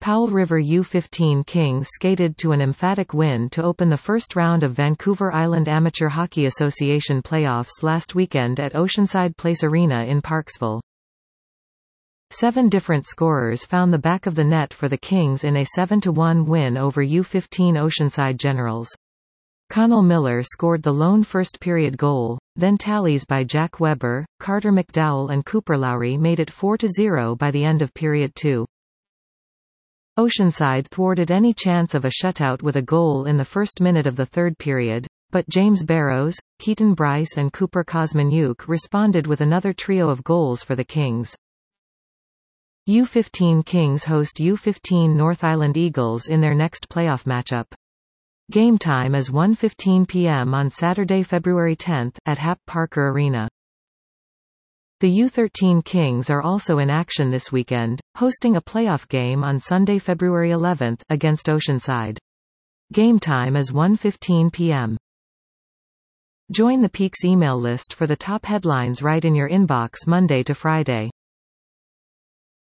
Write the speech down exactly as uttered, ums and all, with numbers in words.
Powell River U fifteen Kings skated to an emphatic win to open the first round of Vancouver Island Amateur Hockey Association playoffs last weekend at Oceanside Place Arena in Parksville. Seven different scorers found the back of the net for the Kings in a seven to one win over U fifteen Oceanside Generals. Connell Miller scored the lone first-period goal, then tallies by Jack Weber, Carter McDowell and Cooper Lowry made it four to zero by the end of period two. Oceanside thwarted any chance of a shutout with a goal in the first minute of the third period, but James Barrows, Keaton Bryce and Cooper Kosmanyuk responded with another trio of goals for the Kings. U fifteen Kings host U fifteen North Island Eagles in their next playoff matchup. Game time is one fifteen p m on Saturday, February tenth, at Hap Parker Arena. The U thirteen Kings are also in action this weekend, hosting a playoff game on Sunday, February eleventh, against Oceanside. Game time is one fifteen p m Join the Peaks email list for the top headlines right in your inbox Monday to Friday.